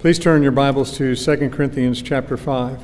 Please turn your Bibles to 2 Corinthians chapter 5.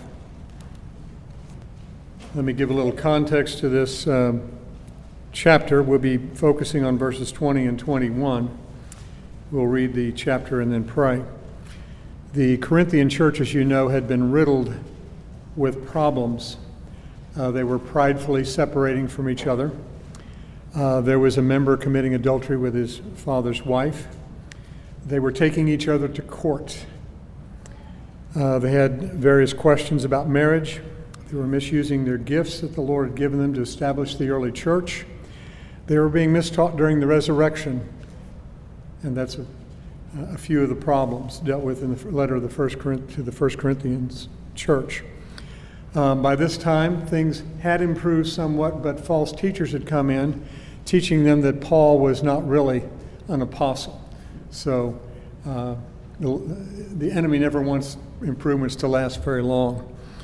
Let me give a little context to this chapter. We'll be focusing on verses 20 and 21. We'll read the chapter and then pray. The Corinthian church, as you know, had been riddled with problems. They were pridefully separating from each other. There was a member committing adultery with his father's wife. They were taking each other to court. They had various questions about marriage. They were misusing their gifts that the Lord had given them to establish the early church. They were being mistaught during the resurrection. And that's a few of the problems dealt with in the letter of the First Corinthians church. By this time, things had improved somewhat, but false teachers had come in, teaching them that Paul was not really an apostle. So the enemy never wants improvements to last very long.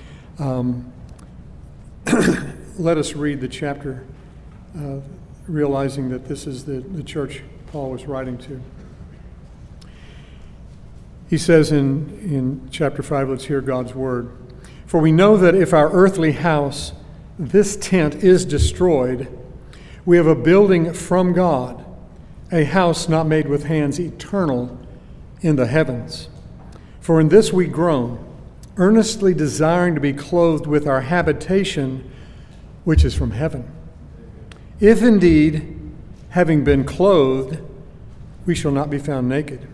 Let us read the chapter, realizing that this is the church Paul was writing to. He says in chapter 5, let's hear God's word. For we know that if our earthly house, this tent, is destroyed, we have a building from God, a house not made with hands, eternal in the heavens. For in this we groan, earnestly desiring to be clothed with our habitation, which is from heaven. If indeed, having been clothed, we shall not be found naked.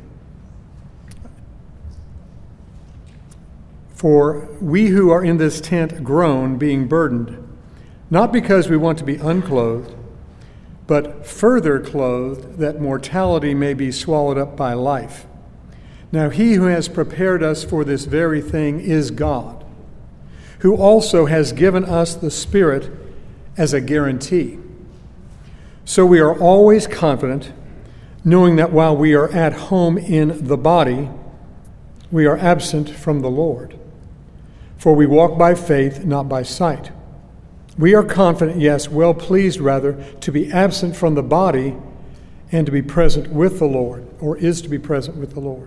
For we who are in this tent groan, being burdened, not because we want to be unclothed, but further clothed, that mortality may be swallowed up by life. Now he who has prepared us for this very thing is God, who also has given us the Spirit as a guarantee. So we are always confident, knowing that while we are at home in the body, we are absent from the Lord. For we walk by faith, not by sight. We are confident, yes, well pleased rather, to be absent from the body and to be present with the Lord, or is to be present with the Lord.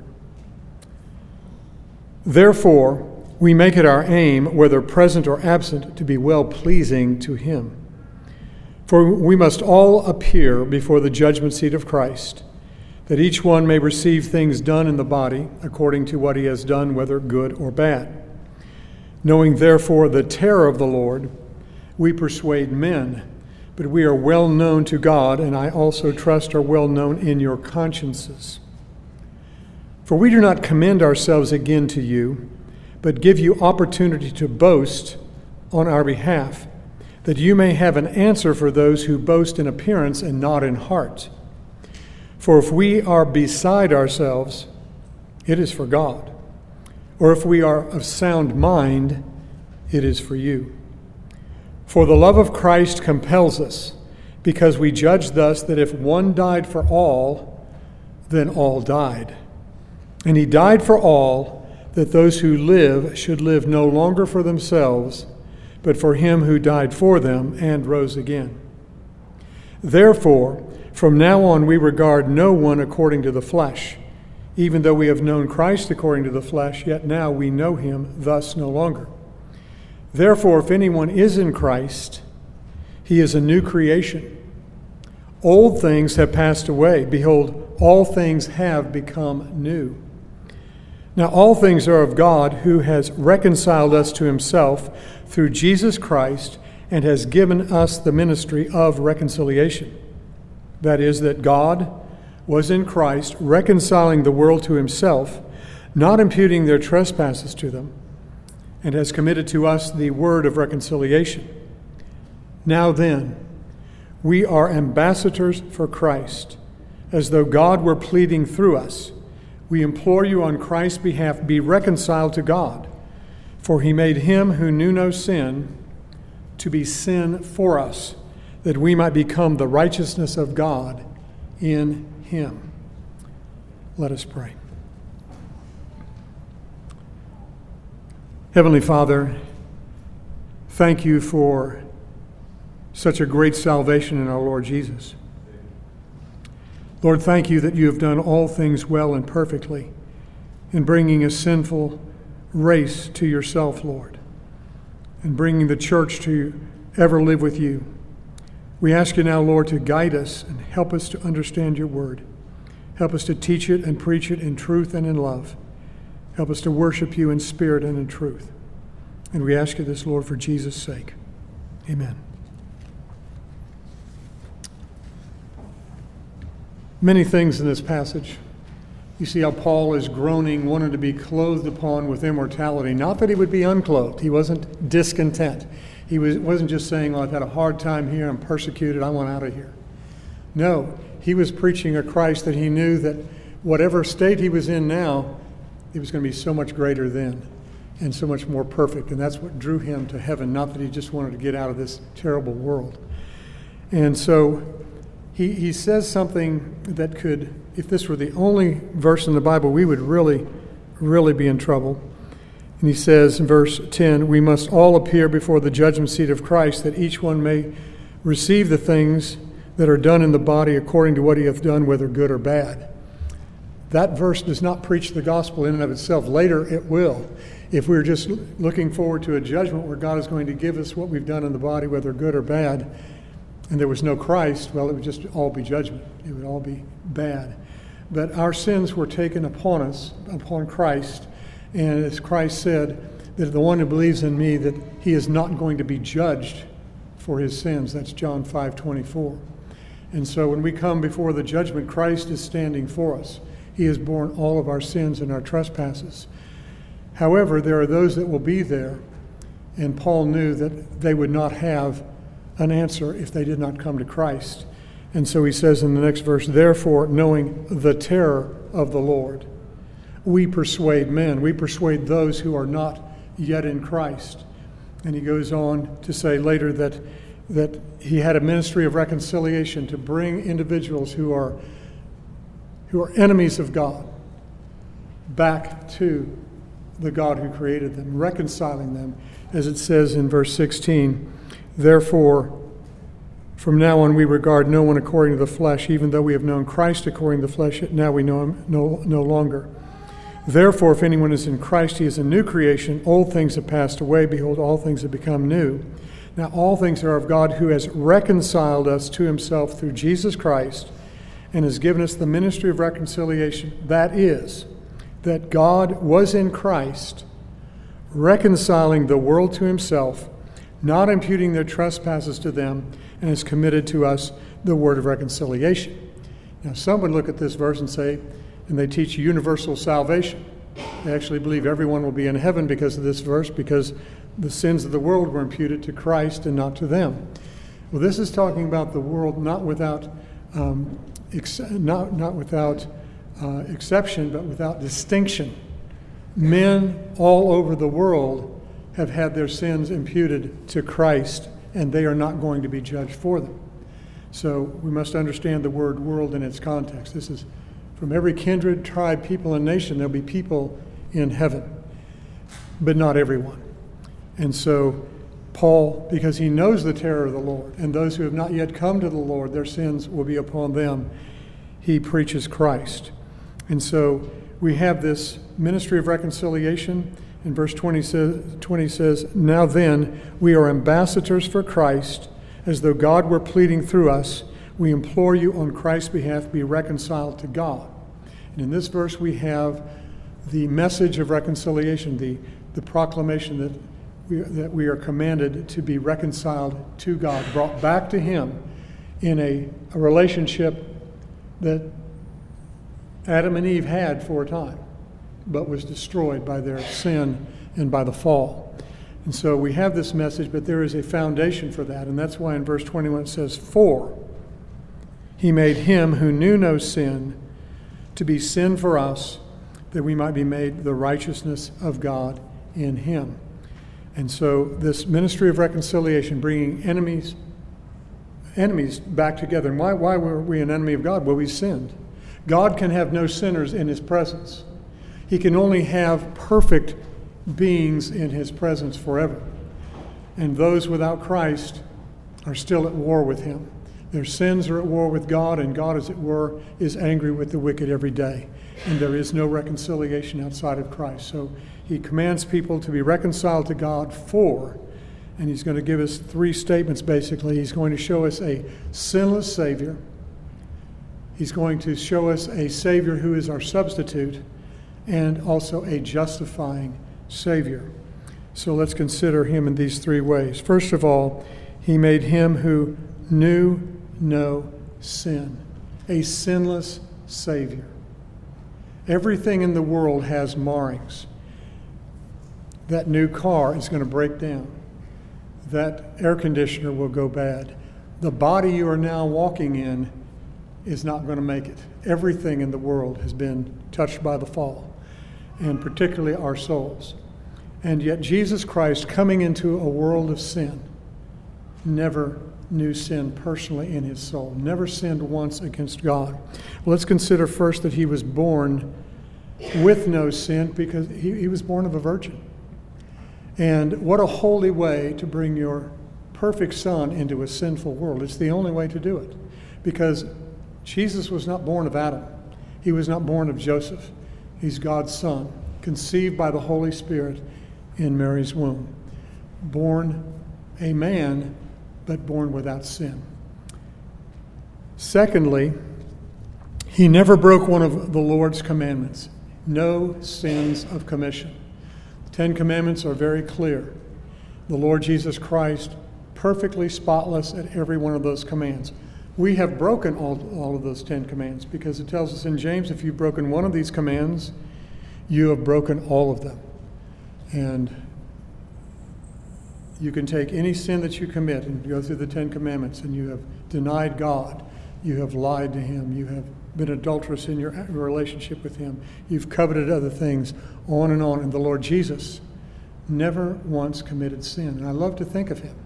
Therefore, we make it our aim, whether present or absent, to be well-pleasing to Him. For we must all appear before the judgment seat of Christ, that each one may receive things done in the body according to what he has done, whether good or bad. Knowing therefore the terror of the Lord, we persuade men, but we are well known to God, and I also trust are well known in your consciences. For we do not commend ourselves again to you, but give you opportunity to boast on our behalf, that you may have an answer for those who boast in appearance and not in heart. For if we are beside ourselves, it is for God. Or if we are of sound mind, it is for you. For the love of Christ compels us, because we judge thus that if one died for all, then all died. And he died for all, that those who live should live no longer for themselves, but for him who died for them and rose again. Therefore, from now on we regard no one according to the flesh. Even though we have known Christ according to the flesh, yet now we know him thus no longer. Therefore, if anyone is in Christ, he is a new creation. Old things have passed away. Behold, all things have become new. Now all things are of God, who has reconciled us to himself through Jesus Christ and has given us the ministry of reconciliation. That is, that God was in Christ reconciling the world to himself, not imputing their trespasses to them, and has committed to us the word of reconciliation. Now then, we are ambassadors for Christ, as though God were pleading through us. We implore you on Christ's behalf, be reconciled to God. For he made him who knew no sin to be sin for us, that we might become the righteousness of God in him. Let us pray. Heavenly Father, thank you for such a great salvation in our Lord Jesus. Lord, thank you that you have done all things well and perfectly in bringing a sinful race to yourself, Lord, and bringing the church to ever live with you. We ask you now, Lord, to guide us and help us to understand your word. Help us to teach it and preach it in truth and in love. Help us to worship you in spirit and in truth. And we ask you this, Lord, for Jesus' sake. Amen. Many things in this passage. You see how Paul is groaning, wanting to be clothed upon with immortality. Not that he would be unclothed. He wasn't discontent. He wasn't just saying, I've had a hard time here, I'm persecuted, I want out of here. No, he was preaching a Christ that he knew that whatever state he was in now, he was going to be so much greater then and so much more perfect. And that's what drew him to heaven, not that he just wanted to get out of this terrible world. And so he says something that could, if this were the only verse in the Bible, we would really, really be in trouble. And he says in verse 10, we must all appear before the judgment seat of Christ, that each one may receive the things that are done in the body according to what he hath done, whether good or bad. That verse does not preach the gospel in and of itself. Later it will. If we're just looking forward to a judgment where God is going to give us what we've done in the body, whether good or bad, and there was no Christ, well, it would just all be judgment. It would all be bad. But our sins were taken upon us, upon Christ. And as Christ said, that the one who believes in me, that he is not going to be judged for his sins. That's John 5:24. And so when we come before the judgment, Christ is standing for us. He has borne all of our sins and our trespasses. However, there are those that will be there, and Paul knew that they would not have an answer if they did not come to Christ. And so he says in the next verse, therefore, knowing the terror of the Lord, we persuade men. We persuade those who are not yet in Christ. And he goes on to say later that he had a ministry of reconciliation to bring individuals who are enemies of God back to the God who created them, reconciling them, as it says in verse 16, therefore, from now on we regard no one according to the flesh, even though we have known Christ according to the flesh, yet now we know him no longer. Therefore, if anyone is in Christ, he is a new creation. Old things have passed away. Behold, all things have become new. Now, all things are of God, who has reconciled us to himself through Jesus Christ and has given us the ministry of reconciliation. That is, that God was in Christ, reconciling the world to himself, not imputing their trespasses to them, and has committed to us the word of reconciliation. Now, some would look at this verse and say, and they teach universal salvation. They actually believe everyone will be in heaven because of this verse, because the sins of the world were imputed to Christ and not to them. Well, this is talking about the world not without exception, but without distinction. Men all over the world have had their sins imputed to Christ, and they are not going to be judged for them. So we must understand the word world in its context. This is from every kindred, tribe, people, and nation. There'll be people in heaven, but not everyone. And so Paul, because he knows the terror of the Lord, and those who have not yet come to the Lord, their sins will be upon them, he preaches Christ. And so we have this ministry of reconciliation. In verse 20 says, now then, we are ambassadors for Christ, as though God were pleading through us. We implore you on Christ's behalf, be reconciled to God. And in this verse we have the message of reconciliation, the proclamation that we are commanded to be reconciled to God, brought back to him in a relationship that Adam and Eve had for a time, but was destroyed by their sin and by the fall. And so we have this message, but there is a foundation for that. And that's why in verse 21 it says, for he made him who knew no sin to be sin for us, that we might be made the righteousness of God in him. And so this ministry of reconciliation, bringing enemies back together. And why were we an enemy of God? Well, we sinned. God can have no sinners in his presence. He can only have perfect beings in his presence forever. And those without Christ are still at war with him. Their sins are at war with God, and God, as it were, is angry with the wicked every day. and there is no reconciliation outside of Christ. So he commands people to be reconciled to God and he's going to give us three statements basically. He's going to show us a sinless Savior. He's going to show us a Savior who is our substitute, and also a justifying Savior. So let's consider him in these three ways. First of all, he made him who knew no sin, a sinless Savior. Everything in the world has marrings. That new car is going to break down. That air conditioner will go bad. The body you are now walking in is not going to make it. Everything in the world has been touched by the fall, and particularly our souls. And yet Jesus Christ, coming into a world of sin, never knew sin personally in his soul, never sinned once against God. Well, let's consider first that he was born with no sin because he was born of a virgin. And what a holy way to bring your perfect son into a sinful world. It's the only way to do it, because Jesus was not born of Adam. He was not born of Joseph. He's God's son, conceived by the Holy Spirit in Mary's womb. Born a man, but born without sin. Secondly, he never broke one of the Lord's commandments. No sins of commission. The Ten Commandments are very clear. The Lord Jesus Christ, perfectly spotless at every one of those commands. We have broken all of those 10 commands, because it tells us in James, if you've broken one of these commands, you have broken all of them. And you can take any sin that you commit and go through the 10 commandments, and you have denied God, you have lied to him, you have been adulterous in your relationship with him, you've coveted other things, on. And the Lord Jesus never once committed sin. And I love to think of him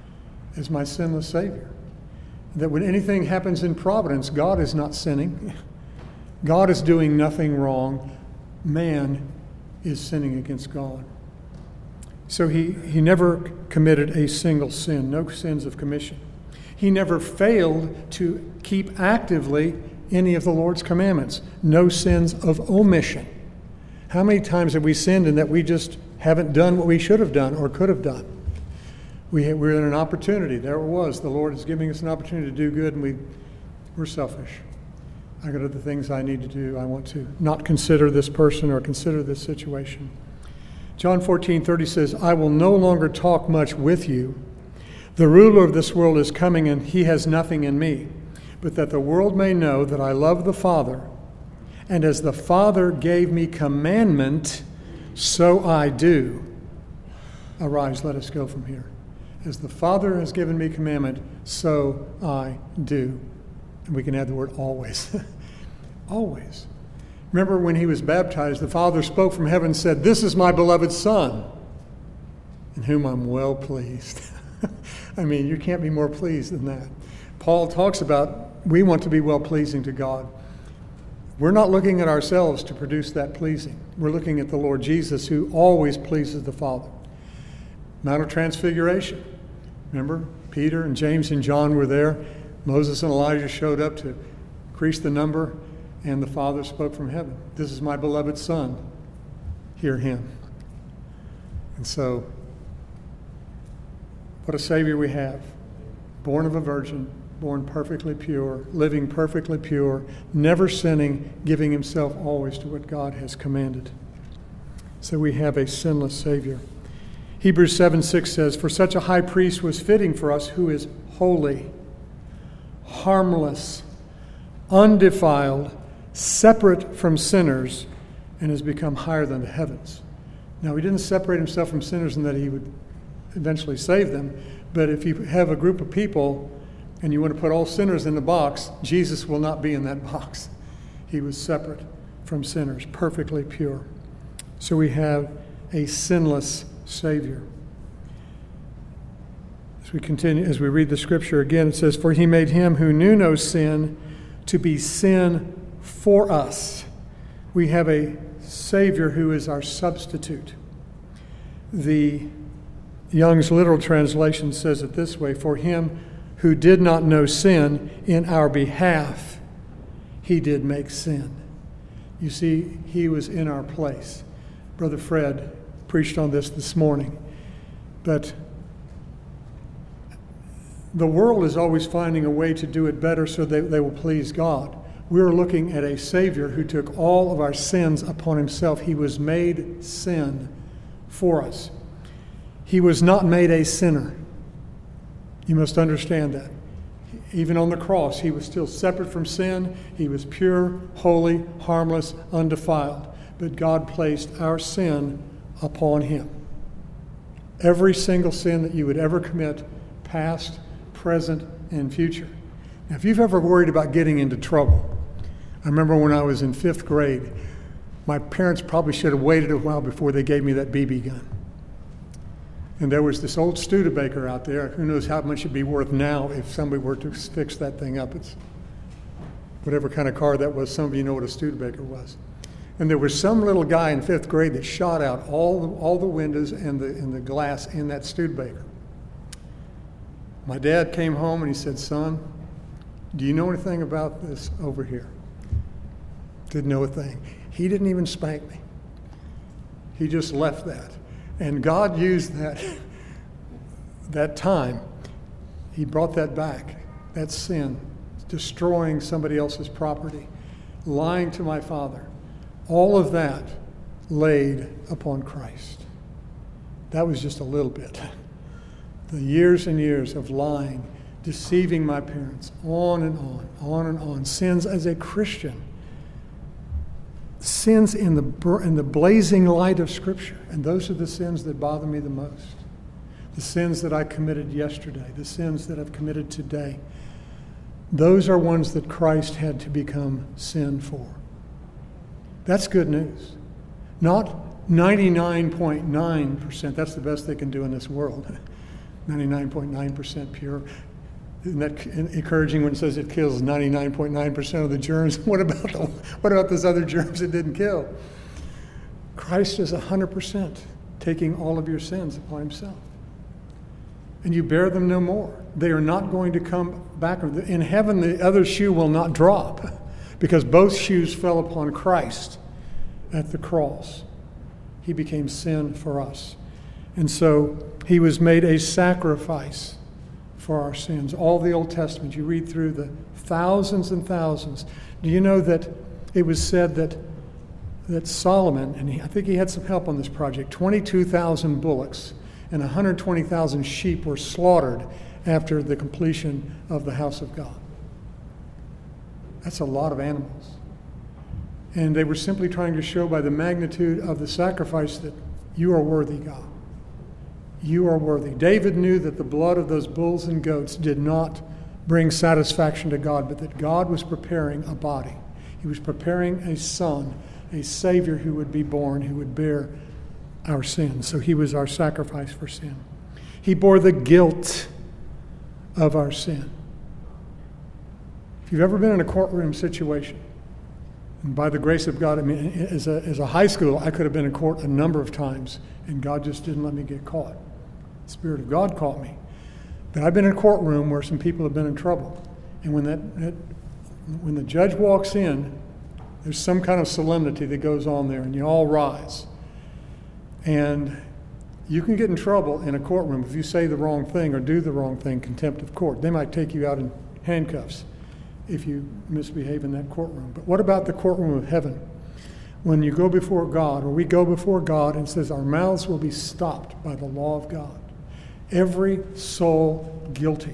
as my sinless Savior. That when anything happens in providence, God is not sinning. God is doing nothing wrong. Man is sinning against God. So he never committed a single sin, no sins of commission. He never failed to keep actively any of the Lord's commandments, no sins of omission. How many times have we sinned in that we just haven't done what we should have done or could have done? We're in an opportunity. There it was. The Lord is giving us an opportunity to do good, and we're selfish. I got other things I need to do. I want to not consider this person or consider this situation. John 14:30 says, I will no longer talk much with you. The ruler of this world is coming, and he has nothing in me, but that the world may know that I love the Father, and as the Father gave me commandment, so I do. Arise, let us go from here. As the Father has given me commandment, so I do. And we can add the word always. Always. Remember when he was baptized, the Father spoke from heaven and said, this is my beloved Son, in whom I'm well pleased. I mean, you can't be more pleased than that. Paul talks about we want to be well-pleasing to God. We're not looking at ourselves to produce that pleasing. We're looking at the Lord Jesus, who always pleases the Father. Mount of Transfiguration. Remember, Peter and James and John were there. Moses and Elijah showed up to increase the number, and the Father spoke from heaven. This is my beloved Son. Hear him. And so, what a Savior we have. Born of a virgin, born perfectly pure, living perfectly pure, never sinning, giving himself always to what God has commanded. So we have a sinless Savior. Hebrews 7:6 says, for such a high priest was fitting for us, who is holy, harmless, undefiled, separate from sinners, and has become higher than the heavens. Now, he didn't separate himself from sinners in that he would eventually save them, but if you have a group of people and you want to put all sinners in the box, Jesus will not be in that box. He was separate from sinners, perfectly pure. So we have a sinless Savior. As we continue, as we read the scripture again, it says, for he made him who knew no sin to be sin for us. We have a Savior who is our substitute. The Young's literal translation says it this way, for him who did not know sin, in our behalf he did make sin. You see, he was in our place. Brother Fred preached on this morning. But the world is always finding a way to do it better so they will please God. We're looking at a Savior who took all of our sins upon himself. He was made sin for us. He was not made a sinner. You must understand that. Even on the cross, he was still separate from sin. He was pure, holy, harmless, undefiled. But God placed our sin upon him. Every single sin that you would ever commit, past, present, and future. Now, if you've ever worried about getting into trouble, I remember when I was in 5th grade, my parents probably should have waited a while before they gave me that BB gun. And there was this old Studebaker out there. Who knows how much it'd be worth now if somebody were to fix that thing up. It's whatever kind of car that was. Some of you know what a Studebaker was. And there was some little guy in 5th grade that shot out all the windows and the glass in that Studebaker. My dad came home and he said, "Son, do you know anything about this over here?" Didn't know a thing. He didn't even spank me. He just left that. And God used that time. He brought that back. That sin, destroying somebody else's property, lying to my father. All of that laid upon Christ. That was just a little bit. The years and years of lying, deceiving my parents, on and on. Sins as a Christian. Sins in the blazing light of Scripture. And those are the sins that bother me the most. The sins that I committed yesterday. The sins that I've committed today. Those are ones that Christ had to become sin for. That's good news. Not 99.9%. That's the best they can do in this world. 99.9% pure. Isn't that encouraging when it says it kills 99.9% of the germs? What about those other germs it didn't kill? Christ is 100% taking all of your sins upon himself. And you bear them no more. They are not going to come back. In heaven, the other shoe will not drop because both shoes fell upon Christ at the cross. He became sin for us. And so he was made a sacrifice for our sins. All the Old Testament, you read through the thousands and thousands. Do you know that it was said that Solomon, and I think he had some help on this project, 22,000 bullocks and 120,000 sheep were slaughtered after the completion of the house of God. That's a lot of animals. And they were simply trying to show by the magnitude of the sacrifice that you are worthy, God. You are worthy. David knew that the blood of those bulls and goats did not bring satisfaction to God, but that God was preparing a body. He was preparing a son, a Savior who would be born, who would bear our sins. So he was our sacrifice for sin. He bore the guilt of our sin. If you've ever been in a courtroom situation, and by the grace of God, I mean, as a high school, I could have been in court a number of times, and God just didn't let me get caught. The Spirit of God caught me. But I've been in a courtroom where some people have been in trouble. And when the judge walks in, there's some kind of solemnity that goes on there, and you all rise. And you can get in trouble in a courtroom if you say the wrong thing or do the wrong thing, contempt of court. They might take you out in handcuffs if you misbehave in that courtroom. But what about the courtroom of heaven? When you go before God, or we go before God, and it says our mouths will be stopped by the law of God. Every soul guilty.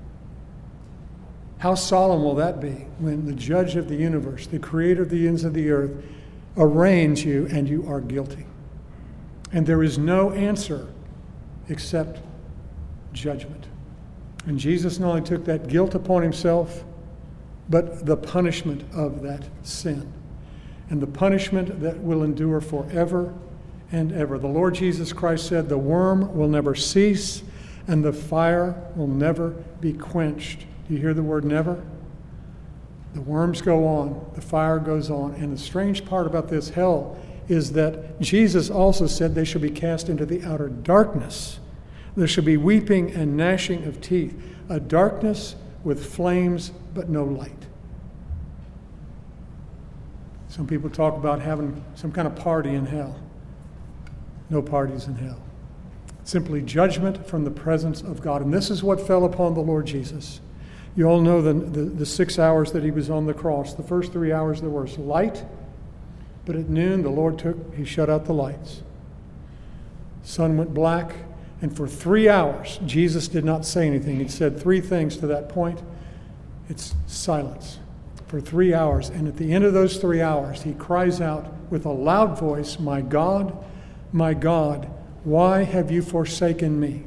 How solemn will that be when the judge of the universe, the creator of the ends of the earth, arraigns you and you are guilty. And there is no answer except judgment. And Jesus not only took that guilt upon himself, but the punishment of that sin. And the punishment that will endure forever and ever. The Lord Jesus Christ said, the worm will never cease and the fire will never be quenched. Do you hear the word never? The worms go on, the fire goes on. And the strange part about this hell is that Jesus also said they shall be cast into the outer darkness. There shall be weeping and gnashing of teeth, a darkness with flames but no light. Some people talk about having some kind of party in hell. No parties in hell. Simply judgment from the presence of God. And this is what fell upon the Lord Jesus. You all know the 6 hours that he was on the cross. The first 3 hours there was light, but at noon the Lord he shut out the lights. Sun went black, and for 3 hours Jesus did not say anything. He said 3 things to that point. It's silence for 3 hours. And at the end of those 3 hours, he cries out with a loud voice, my God, why have you forsaken me?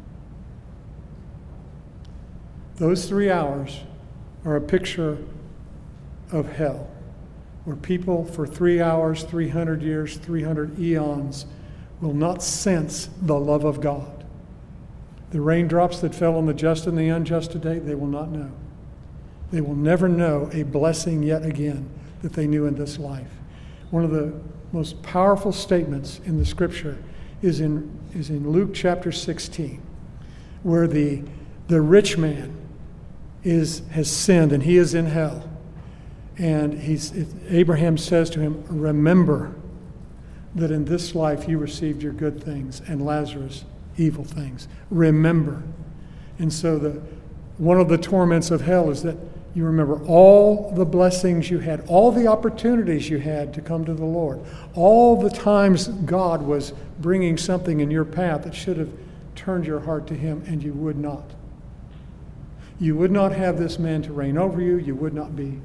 Those 3 hours are a picture of hell, where people for 3 hours, 300 years, 300 eons will not sense the love of God. The raindrops that fell on the just and the unjust today, they will not know. They will never know a blessing yet again that they knew in this life. One of the most powerful statements in the Scripture is in Luke chapter 16, where the rich man has sinned and he is in hell. And Abraham says to him, remember that in this life you received your good things and Lazarus evil things. Remember. And so one of the torments of hell is that you remember all the blessings you had, all the opportunities you had to come to the Lord, all the times God was bringing something in your path that should have turned your heart to him, and you would not. You would not have this man to reign over you. You would not be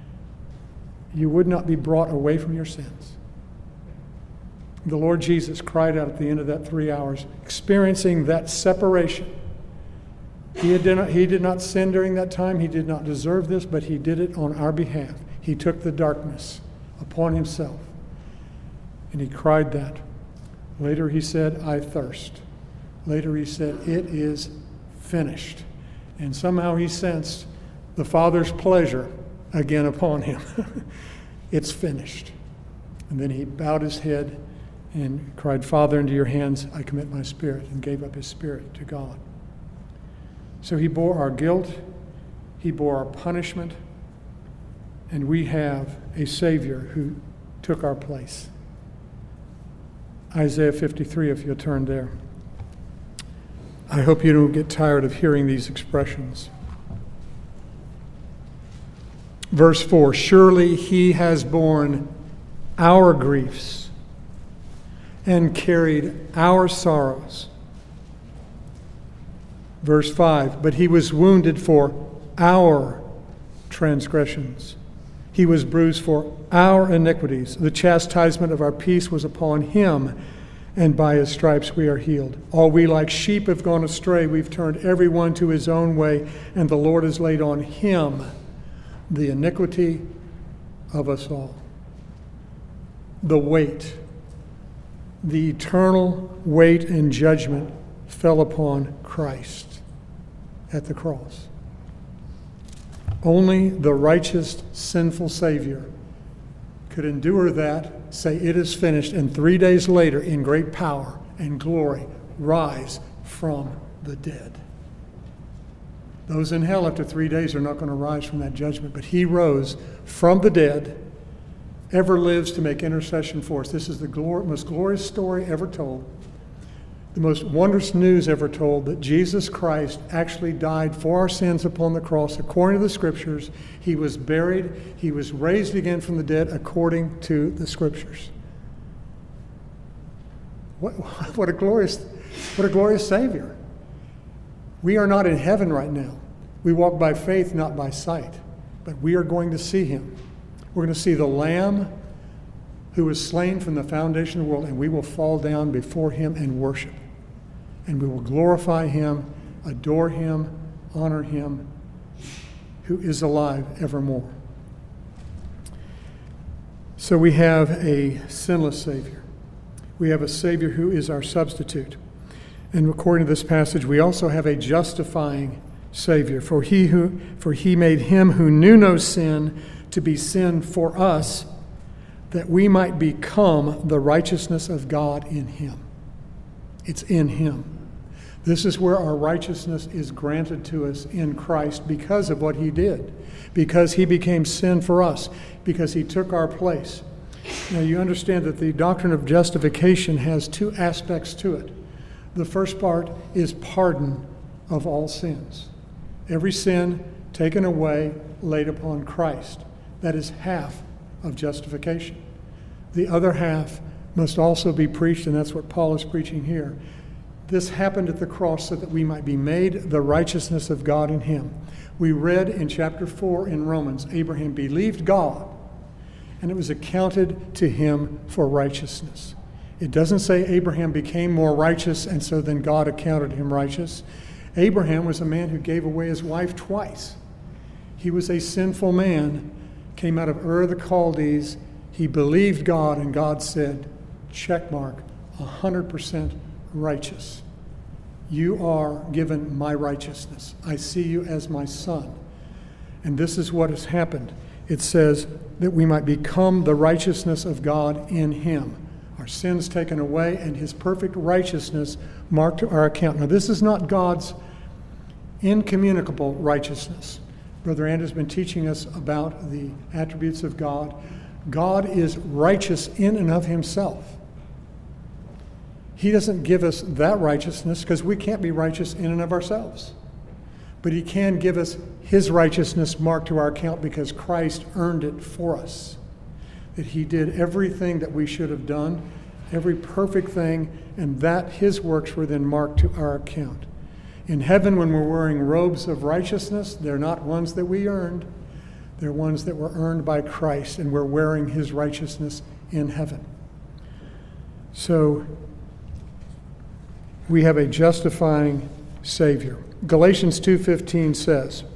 brought away from your sins. The Lord Jesus cried out at the end of that 3 hours, experiencing that separation. He did not sin during that time. He did not deserve this, but he did it on our behalf. He took the darkness upon himself, and he cried that. Later he said, I thirst. Later he said, it is finished. And somehow he sensed the Father's pleasure again upon him. It's finished. And then he bowed his head and cried, Father, into your hands I commit my spirit, and gave up his spirit to God. So he bore our guilt, he bore our punishment, and we have a Savior who took our place. Isaiah 53, if you'll turn there. I hope you don't get tired of hearing these expressions. Verse 4, surely he has borne our griefs and carried our sorrows. Verse 5, but he was wounded for our transgressions. He was bruised for our iniquities. The chastisement of our peace was upon him, and by his stripes we are healed. All we like sheep have gone astray. We've turned everyone to his own way, and the Lord has laid on him the iniquity of us all. The weight, the eternal weight and judgment fell upon Christ at the cross. Only the righteous, sinful Savior could endure that, say it is finished, and 3 days later, in great power and glory, rise from the dead. Those in hell after 3 days are not going to rise from that judgment, but he rose from the dead, ever lives to make intercession for us. This is the most glorious story ever told. The most wondrous news ever told, that Jesus Christ actually died for our sins upon the cross according to the Scriptures. He was buried. He was raised again from the dead according to the Scriptures. What a glorious Savior. We are not in heaven right now. We walk by faith, not by sight. But we are going to see him. We're going to see the Lamb who was slain from the foundation of the world, and we will fall down before him and worship. And we will glorify him, adore him, honor him, who is alive evermore. So we have a sinless Savior. We have a Savior who is our substitute. And according to this passage, we also have a justifying Savior. For he made him who knew no sin to be sin for us, that we might become the righteousness of God in him. It's in him. This is where our righteousness is granted to us in Christ because of what he did, because he became sin for us, because he took our place. Now you understand that the doctrine of justification has two aspects to it. The first part is pardon of all sins. Every sin taken away, laid upon Christ. That is half of justification. The other half must also be preached, and that's what Paul is preaching here. This happened at the cross so that we might be made the righteousness of God in him. We read in chapter 4 in Romans, Abraham believed God, and it was accounted to him for righteousness. It doesn't say Abraham became more righteous, and so then God accounted him righteous. Abraham was a man who gave away his wife twice. He was a sinful man, came out of Ur of the Chaldees. He believed God, and God said, check mark, 100% righteous. You are given my righteousness. I see you as my son. And this is what has happened. It says that we might become the righteousness of God in him. Our sins taken away and his perfect righteousness marked to our account. Now, this is not God's incommunicable righteousness. Brother Andrew's been teaching us about the attributes of God. God is righteous in and of himself. He doesn't give us that righteousness because we can't be righteous in and of ourselves. But he can give us his righteousness marked to our account because Christ earned it for us. That he did everything that we should have done, every perfect thing, and that his works were then marked to our account. In heaven, when we're wearing robes of righteousness, they're not ones that we earned. They're ones that were earned by Christ, and we're wearing his righteousness in heaven. So, we have a justifying Savior. Galatians 2:15 says,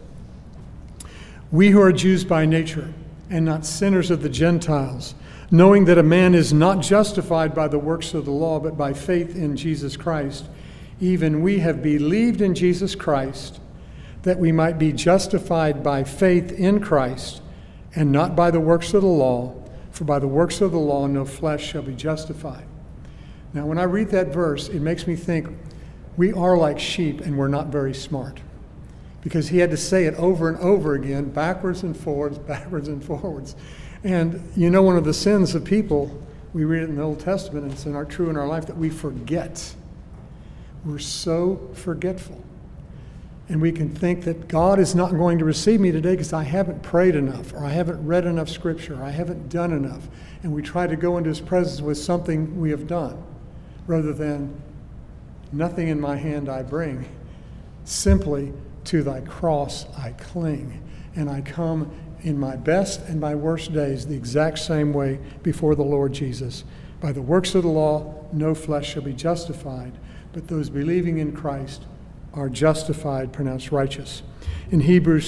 "We who are Jews by nature, and not sinners of the Gentiles, knowing that a man is not justified by the works of the law, but by faith in Jesus Christ, even we have believed in Jesus Christ, that we might be justified by faith in Christ, and not by the works of the law, for by the works of the law no flesh shall be justified." Now, when I read that verse, it makes me think we are like sheep and we're not very smart. Because he had to say it over and over again, backwards and forwards, backwards and forwards. And you know, one of the sins of people, we read it in the Old Testament, and it's true in our life, that we forget. We're so forgetful. And we can think that God is not going to receive me today because I haven't prayed enough, or I haven't read enough scripture, or I haven't done enough. And we try to go into his presence with something we have done, rather than nothing in my hand I bring. Simply to thy cross I cling, and I come in my best and my worst days the exact same way before the Lord Jesus. By the works of the law, no flesh shall be justified, but those believing in Christ are justified, pronounced righteous. In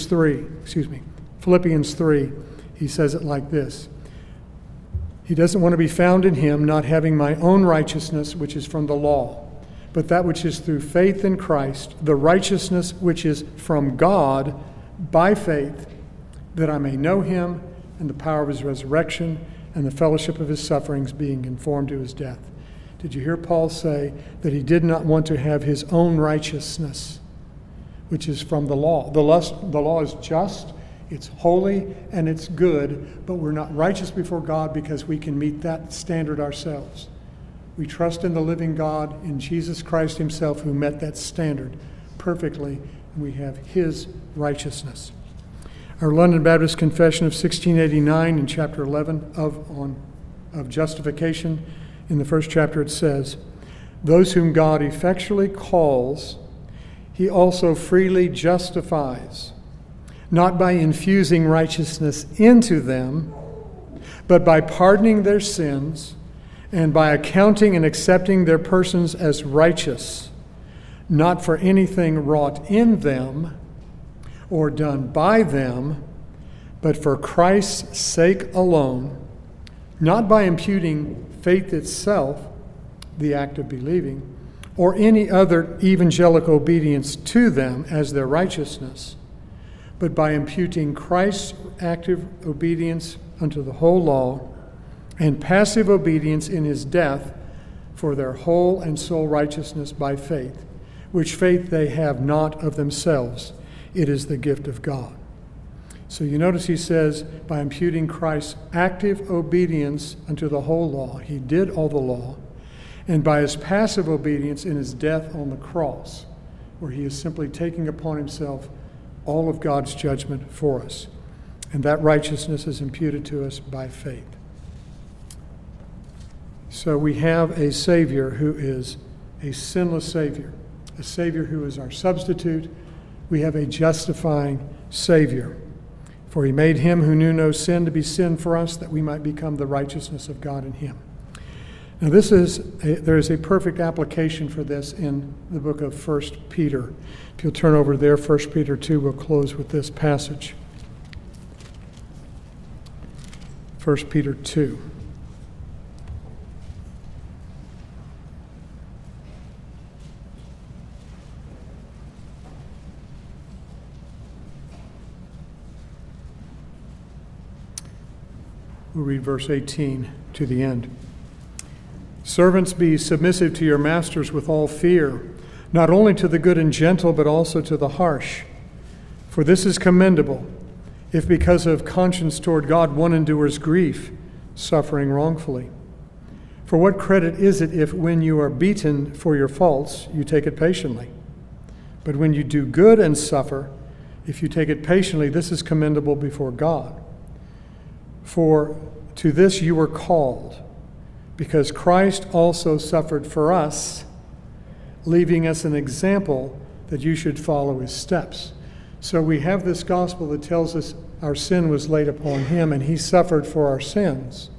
Philippians 3, he says it like this. He doesn't want to be found in him, not having my own righteousness, which is from the law, but that which is through faith in Christ, the righteousness which is from God by faith, that I may know him and the power of his resurrection and the fellowship of his sufferings, being conformed to his death. Did you hear Paul say that he did not want to have his own righteousness, which is from the law? The law is just, it's holy, and it's good, but we're not righteous before God because we can meet that standard ourselves. We trust in the living God, in Jesus Christ himself, who met that standard perfectly, and we have his righteousness. Our London Baptist Confession of 1689 in chapter 11 of justification, in the first chapter it says, "Those whom God effectually calls, he also freely justifies, not by infusing righteousness into them, but by pardoning their sins and by accounting and accepting their persons as righteous, not for anything wrought in them or done by them, but for Christ's sake alone, not by imputing faith itself, the act of believing, or any other evangelic obedience to them as their righteousness, but by imputing Christ's active obedience unto the whole law and passive obedience in his death for their whole and sole righteousness by faith, which faith they have not of themselves. It is the gift of God. So you notice he says, by imputing Christ's active obedience unto the whole law, he did all the law, and by his passive obedience in his death on the cross, where he is simply taking upon himself all of God's judgment for us. And that righteousness is imputed to us by faith. So we have a Savior who is a sinless Savior, a Savior who is our substitute. We have a justifying Savior. For he made him who knew no sin to be sin for us, that we might become the righteousness of God in him. Now there is a perfect application for this in the book of 1 Peter. If you'll turn over there, 1 Peter 2, we'll close with this passage. 1 Peter 2. We'll read verse 18 to the end. Servants, be submissive to your masters with all fear, not only to the good and gentle, but also to the harsh. For this is commendable, if because of conscience toward God one endures grief, suffering wrongfully. For what credit is it if, when you are beaten for your faults, you take it patiently? But when you do good and suffer, if you take it patiently, this is commendable before God. For to this you were called, because Christ also suffered for us, leaving us an example that you should follow his steps. So we have this gospel that tells us our sin was laid upon him and he suffered for our sins.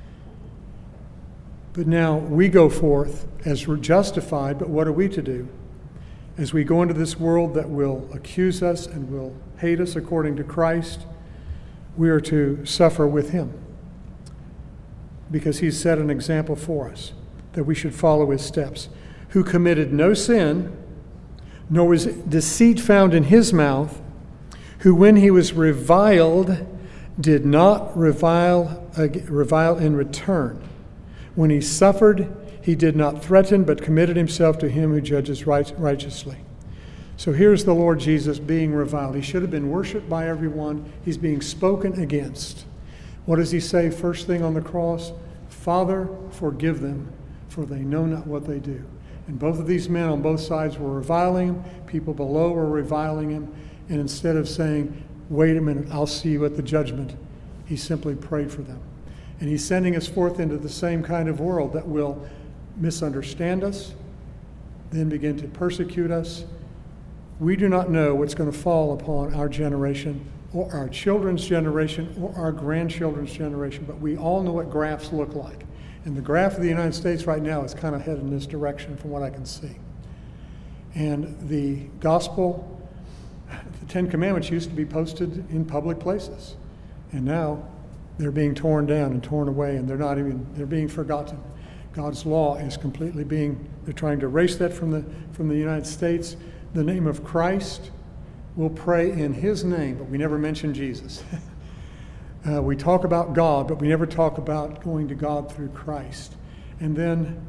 But now we go forth as we're justified, but what are we to do? As we go into this world that will accuse us and will hate us according to Christ, we are to suffer with him, because he's set an example for us that we should follow his steps. Who committed no sin, nor was deceit found in his mouth, who when he was reviled did not revile in return. When he suffered, he did not threaten, but committed himself to him who judges righteously. So here's the Lord Jesus being reviled. He should have been worshipped by everyone. He's being spoken against. What does he say first thing on the cross? Father, forgive them, for they know not what they do. And both of these men on both sides were reviling him. People below were reviling him. And instead of saying, wait a minute, I'll see you at the judgment, he simply prayed for them. And he's sending us forth into the same kind of world that will misunderstand us, then begin to persecute us. We do not know what's going to fall upon our generation or our children's generation or our grandchildren's generation, but we all know what graphs look like. And the graph of the United States right now is kind of headed in this direction from what I can see. And the gospel, the Ten Commandments used to be posted in public places. And now they're being torn down and torn away, and they're being forgotten. God's law is completely they're trying to erase that from the United States. The name of Christ, we'll pray in his name, but we never mention Jesus. We talk about God, but we never talk about going to God through Christ. And then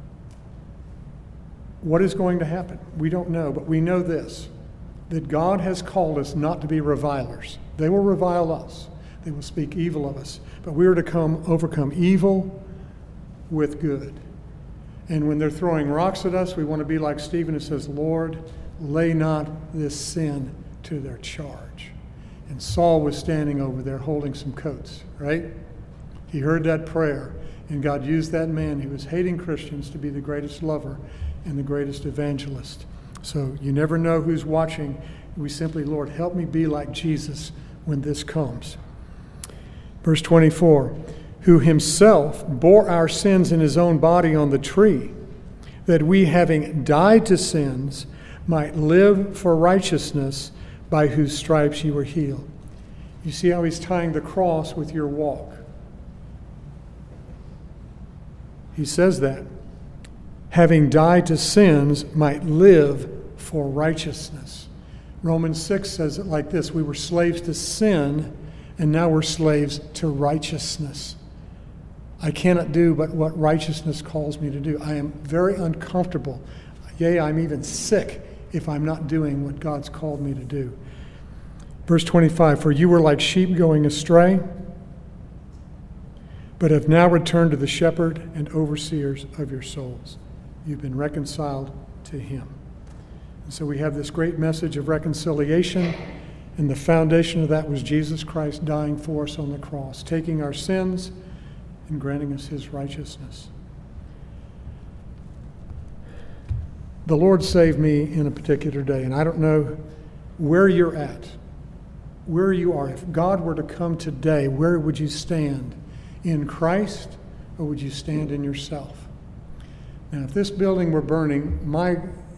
what is going to happen? We don't know, but we know this, that God has called us not to be revilers. They will revile us. They will speak evil of us. But we are to overcome evil with good. And when they're throwing rocks at us, we want to be like Stephen who says, Lord, lay not this sin to their charge. And Saul was standing over there holding some coats, right? He heard that prayer, and God used that man who was hating Christians to be the greatest lover and the greatest evangelist. So you never know who's watching. We simply, Lord, help me be like Jesus when this comes. Verse 24, who himself bore our sins in his own body on the tree, that we, having died to sins, might live for righteousness, by whose stripes you were healed. You see how he's tying the cross with your walk. He says that. Having died to sins, might live for righteousness. Romans 6 says it like this: we were slaves to sin, and now we're slaves to righteousness. I cannot do but what righteousness calls me to do. I am very uncomfortable. Yea, I'm even sick if I'm not doing what God's called me to do. Verse 25, for you were like sheep going astray, but have now returned to the shepherd and overseers of your souls. You've been reconciled to him. And so we have this great message of reconciliation, and the foundation of that was Jesus Christ dying for us on the cross, taking our sins and granting us his righteousness. The Lord saved me in a particular day, and I don't know where you're at, where you are. If God were to come today, where would you stand? In Christ, or would you stand in yourself? Now, if this building were burning, my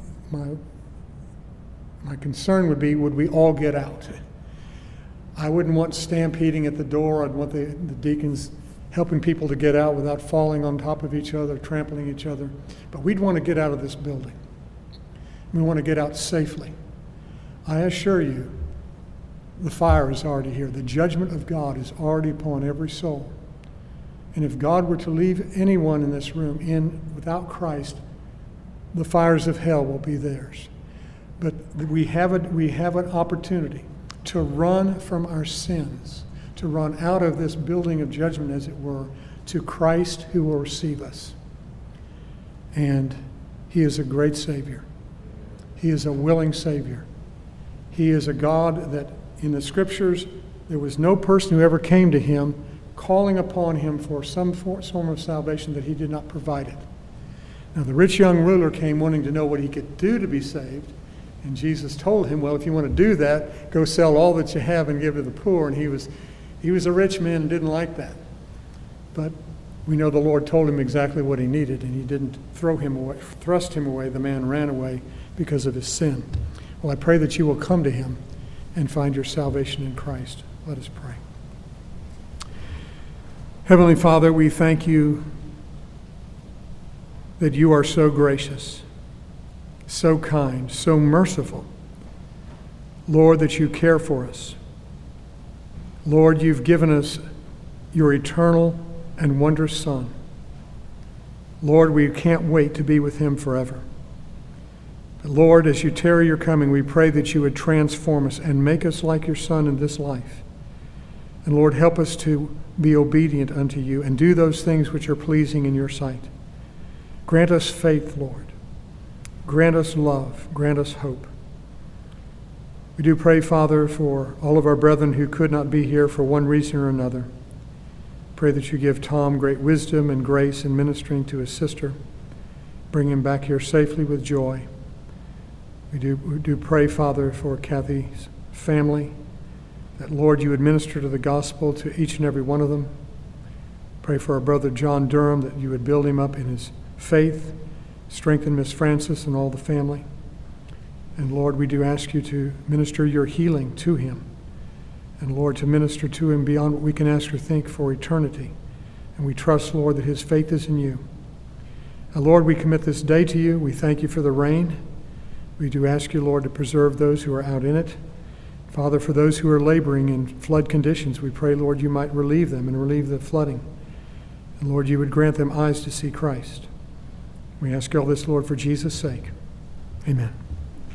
concern would be, would we all get out? I wouldn't want stampeding at the door. I'd want the deacons helping people to get out without falling on top of each other, trampling each other. But we'd want to get out of this building. We want to get out safely. I assure you, the fire is already here. The judgment of God is already upon every soul. And if God were to leave anyone in this room without Christ, the fires of hell will be theirs. But we have an opportunity to run from our sins, to run out of this building of judgment, as it were, to Christ who will receive us. And he is a great Savior. He is a willing Savior. He is a God that in the Scriptures, there was no person who ever came to him calling upon him for some form of salvation that he did not provide it. Now, the rich young ruler came wanting to know what he could do to be saved. And Jesus told him, well, if you want to do that, go sell all that you have and give to the poor. And he was a rich man and didn't like that. But we know the Lord told him exactly what he needed, and he didn't thrust him away. The man ran away because of his sin. Well, I pray that you will come to him and find your salvation in Christ. Let us pray. Heavenly Father, we thank you that you are so gracious, so kind, so merciful. Lord, that you care for us. Lord, you've given us your eternal and wondrous Son. Lord, we can't wait to be with him forever. But Lord, as you tarry your coming, we pray that you would transform us and make us like your Son in this life. And Lord, help us to be obedient unto you and do those things which are pleasing in your sight. Grant us faith, Lord. Grant us love. Grant us hope. We do pray, Father, for all of our brethren who could not be here for one reason or another. Pray that you give Tom great wisdom and grace in ministering to his sister. Bring him back here safely with joy. We do pray, Father, for Kathy's family, that, Lord, you would minister to the gospel to each and every one of them. Pray for our brother John Durham, that you would build him up in his faith, strengthen Miss Francis and all the family. And Lord, we do ask you to minister your healing to him. And Lord, to minister to him beyond what we can ask or think for eternity. And we trust, Lord, that his faith is in you. And Lord, we commit this day to you. We thank you for the rain. We do ask you, Lord, to preserve those who are out in it. Father, for those who are laboring in flood conditions, we pray, Lord, you might relieve them and relieve the flooding. And Lord, you would grant them eyes to see Christ. We ask all this, Lord, for Jesus' sake. Amen.